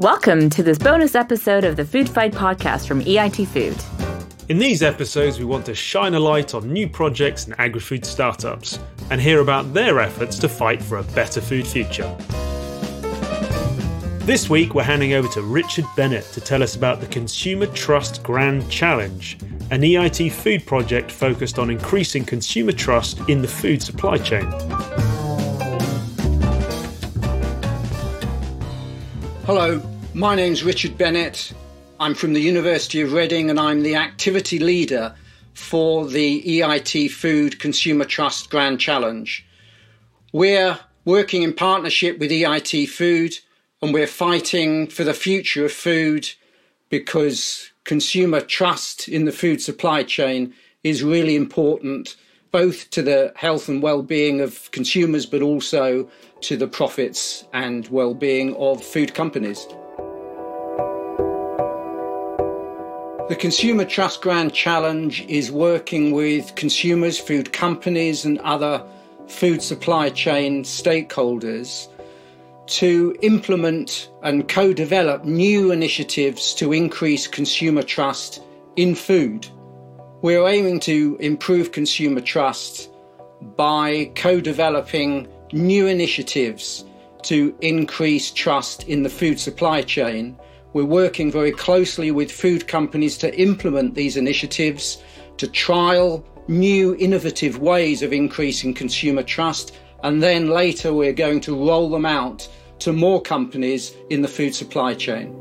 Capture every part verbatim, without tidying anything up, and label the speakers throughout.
Speaker 1: Welcome to this bonus episode of the Food Fight podcast from E I T Food.
Speaker 2: In these episodes, we want to shine a light on new projects and agri-food startups and hear about their efforts to fight for a better food future. This week, we're handing over to Richard Bennett to tell us about the Consumer Trust Grand Challenge, an E I T Food project focused on increasing consumer trust in the food supply chain.
Speaker 3: Hello, my name's Richard Bennett. I'm from the University of Reading and I'm the activity leader for the E I T Food Consumer Trust Grand Challenge. We're working in partnership with E I T Food and we're fighting for the future of food because consumer trust in the food supply chain is really important, both to the health and well-being of consumers, but also to the profits and well-being of food companies. The Consumer Trust Grand Challenge is working with consumers, food companies and other food supply chain stakeholders to implement and co-develop new initiatives to increase consumer trust in food. We're aiming to improve consumer trust by co-developing new initiatives to increase trust in the food supply chain. We're working very closely with food companies to implement these initiatives, to trial new innovative ways of increasing consumer trust, and then later we're going to roll them out to more companies in the food supply chain.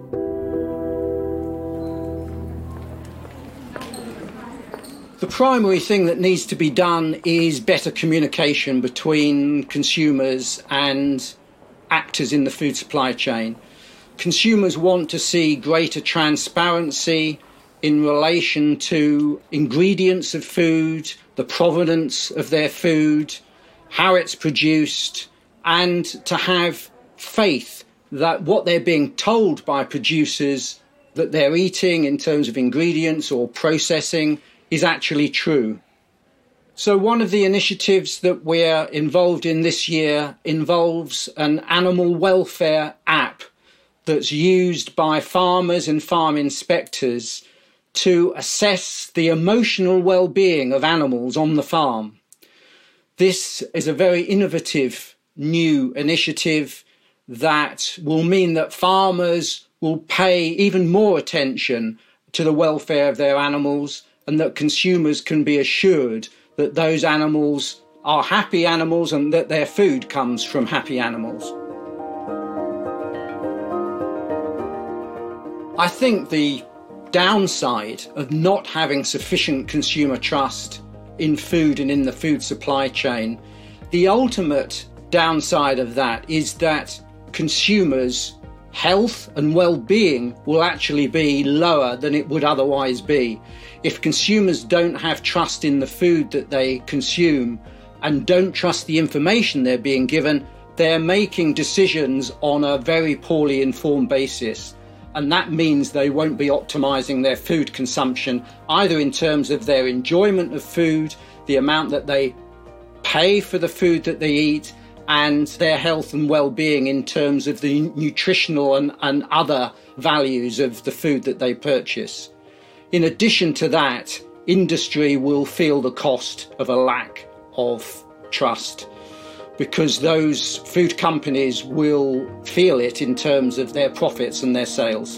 Speaker 3: The primary thing that needs to be done is better communication between consumers and actors in the food supply chain. Consumers want to see greater transparency in relation to ingredients of food, the provenance of their food, how it's produced, and to have faith that what they're being told by producers that they're eating in terms of ingredients or processing is actually true. So one of the initiatives that we're involved in this year involves an animal welfare app that's used by farmers and farm inspectors to assess the emotional well-being of animals on the farm. This is a very innovative new initiative that will mean that farmers will pay even more attention to the welfare of their animals and that consumers can be assured that those animals are happy animals and that their food comes from happy animals. I think the downside of not having sufficient consumer trust in food and in the food supply chain, the ultimate downside of that is that consumers' health and well-being will actually be lower than it would otherwise be. If consumers don't have trust in the food that they consume and don't trust the information they're being given, they're making decisions on a very poorly informed basis. And that means they won't be optimizing their food consumption, either in terms of their enjoyment of food, the amount that they pay for the food that they eat, and their health and well-being in terms of the nutritional and, and other values of the food that they purchase. In addition to that, industry will feel the cost of a lack of trust because those food companies will feel it in terms of their profits and their sales.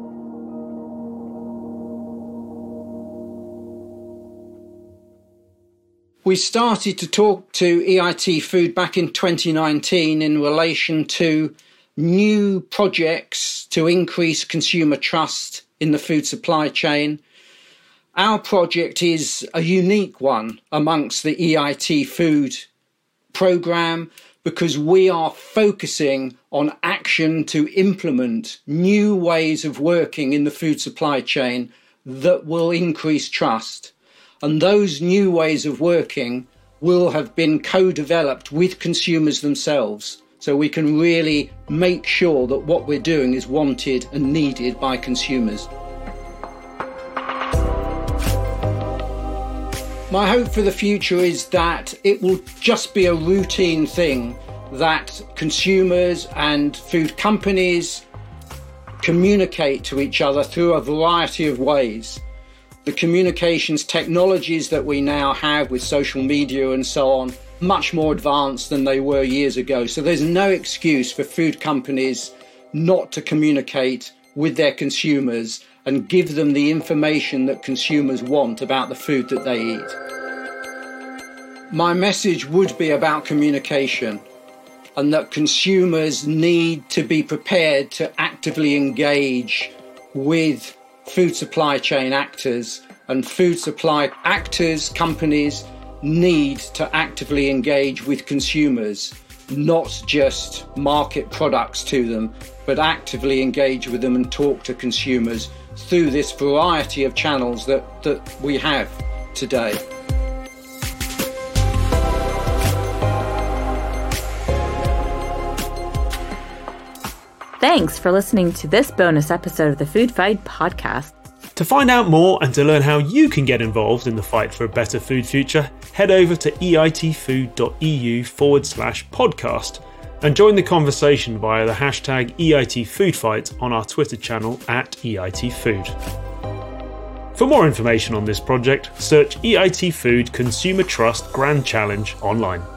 Speaker 3: We started to talk to E I T Food back in twenty nineteen in relation to new projects to increase consumer trust in the food supply chain. Our project is a unique one amongst the E I T Food programme because we are focusing on action to implement new ways of working in the food supply chain that will increase trust. And those new ways of working will have been co-developed with consumers themselves. So we can really make sure that what we're doing is wanted and needed by consumers. My hope for the future is that it will just be a routine thing that consumers and food companies communicate to each other through a variety of ways. The communications technologies that we now have with social media and so on, much more advanced than they were years ago. So there's no excuse for food companies not to communicate with their consumers and give them the information that consumers want about the food that they eat. My message would be about communication, and that consumers need to be prepared to actively engage with food supply chain actors, and food supply actors, companies, need to actively engage with consumers, not just market products to them, but actively engage with them and talk to consumers through this variety of channels that, that we have today.
Speaker 1: Thanks for listening to this bonus episode of the Food Fight Podcast.
Speaker 2: To find out more and to learn how you can get involved in the fight for a better food future, head over to eitfood.eu forward slash podcast and join the conversation via the hashtag EITFoodFight on our Twitter channel at EITFood. For more information on this project, search E I T Food Consumer Trust Grand Challenge online.